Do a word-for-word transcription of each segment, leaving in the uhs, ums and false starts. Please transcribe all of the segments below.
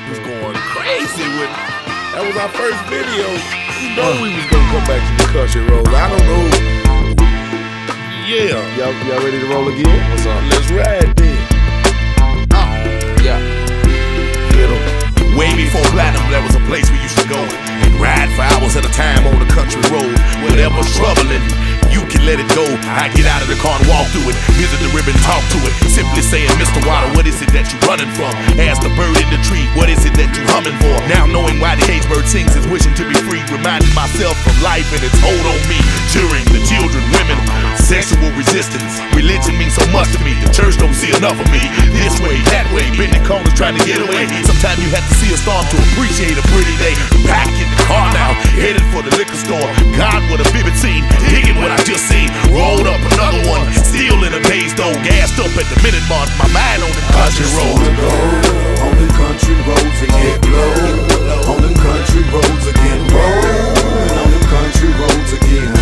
was going crazy with it. That was our first video. You know we was gonna come back to the country roads. I don't know. Yeah. Y'all y'all ready to roll again? What's up? Let's ride then. Uh, yeah. Hit 'em. Way before platinum, there was a place we used to go and ride for hours at a time on the country road. Whatever's troubling, you can let it go. I get out of the car and walk through it, visit the ribbon, talk to it. Simply saying, Mister Water, what is it that you running from? Ask the bird in the tree, what is it that you humming for? Now knowing why the cage bird sings is wishing to be free, reminding myself of life and its hold on me. Cheering the children, women, sexual resistance. Religion means so much to me. The church don't see enough of me. This way, that way, bending corners trying to get away. Sometimes you have to see a storm to appreciate a pretty day. Back in the car now, headed for the liquor store. God, what a vivid scene, digging what I just seen. Rolled up another one, still in a daze though. Gassed up at the minute mark, my mind on the country roads. On them country roads and get blow. On them country roads again, roll. On them country roads again.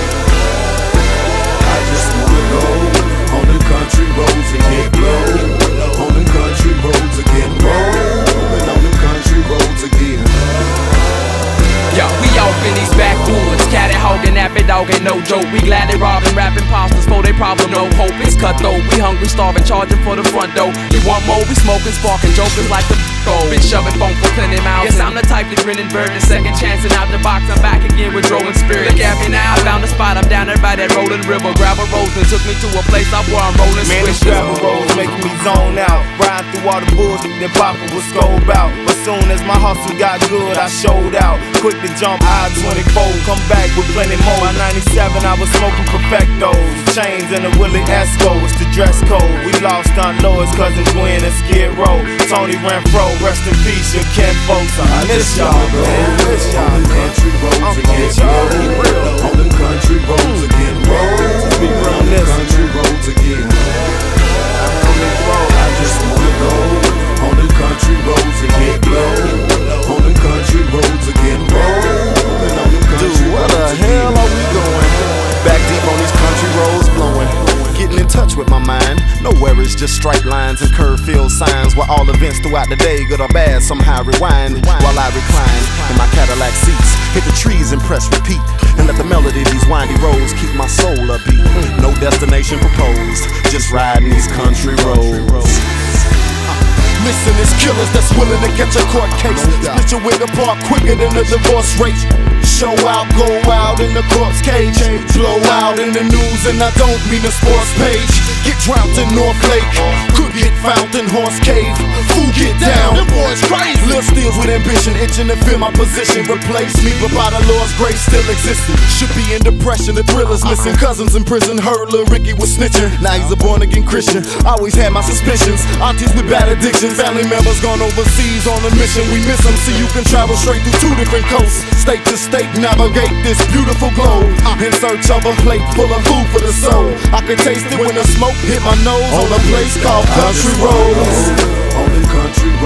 I just wanna go on them country roads and get blow. On them country roads again, roll. On them country roads again. Yo, we off in these backwoods, catty hogging, nappy dogging, no joke. We gladly robbing, rapping imposters for they problem, no hope. It's cutthroat, we hungry, starving, charging for the front door. You want more? We smoking, sparking, jokers like the gold. Been shoving funk for plenty miles. Yes, I'm the type to grin and burn the second chancing out the box. I'm back again with rolling spirit. Look at me now, I found a spot. I'm down there by that rolling river. Gravel roads and took me to a place I where I'm rolling Man, these switches. gravel roads making me zone out. Riding through all the bullshit that Papa was scold out. But soon as my hustle got good, I showed out. Quick to jump I twenty-four, come back with plenty more. By ninety-seven, I was smoking perfectos. Chains and a Willie Esco, it's the dress code. We lost Aunt Lois, cousin Gwen and Skid Row. Tony Renfro, rest in peace, your kin folks. I miss y'all, man. Miss y'all, on them man. country roads and get blow. On them country roads again, roll. Be real On them listen. country roads again. I just wanna go on them country roads and get blow. On them country roads again, roll. Dude, where the hell are we going? Back deep on these country roads blowing. Getting in touch with my mind. Nowhere is just straight lines and curve filled signs. Where all events throughout the day, good or bad, somehow rewind. While I recline in my Cadillac seats, hit the trees and press repeat. And let the melody of these windy roads keep my soul upbeat. No destination proposed, just riding these country roads. Missing is killers that's willing to catch a court case. Split your wig apart quicker than a divorce rate. Show out, go out in the corpse cage. Blow out in the news, and I don't mean a sports page. Get drowned in North Lake, could get found in Horse Cave. Fool get down, them boys crazy. Lil steals with ambition, itching to fill my position. Replace me, but by the Lord's grace still existing. Should be in depression, the thrill is missing. Cousins in prison, heard Lil Ricky was snitching. Now he's a born again Christian. Always had my suspicions. Aunties with bad addictions, family members gone overseas on a mission. We miss them, so you can travel straight through two different coasts. State to state, navigate this beautiful globe. In search of a plate full of food for the soul. I can taste it when the smoke hit my nose on a place called Country Roads. On them country roads.